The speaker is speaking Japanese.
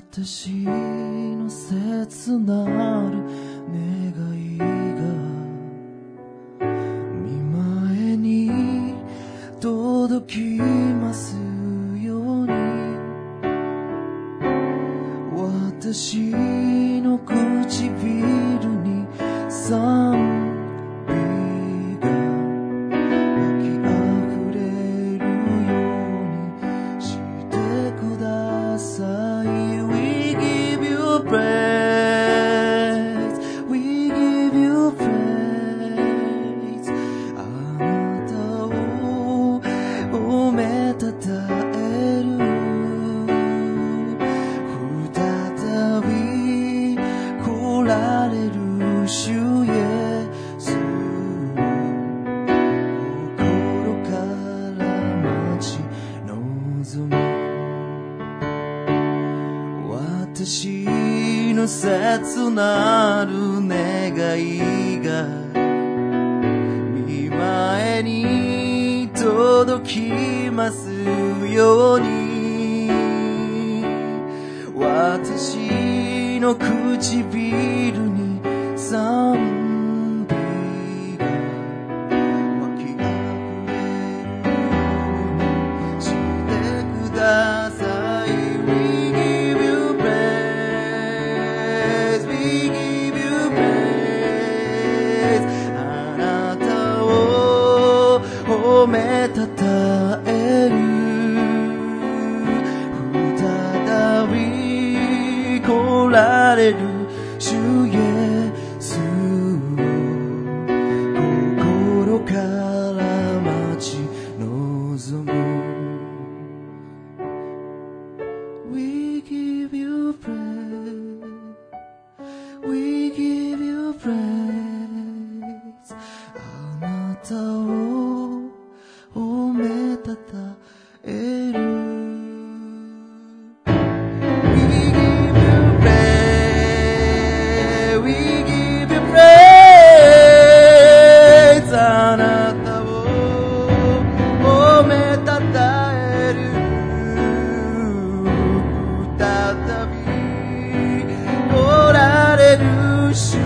私の切なる願いが見舞いに届きますように、私の唇に賛美が湧きあふれるようにしてください。 We give you praise, we give you praise。 あなたを褒めたたえる、再び来られる主イエス、心から待ち望む。私の切なる願いが見舞いに届きますように、私の唇に賛美が湧きあふれるようにしてください。褒めたたえる、再び来られる主イエスを心から待ち望む。 We give you praise, we give you praise。 あなたを褒めたたえる。 We give you praise, we give you praise。 あなたを褒めたたえる、再び来られる主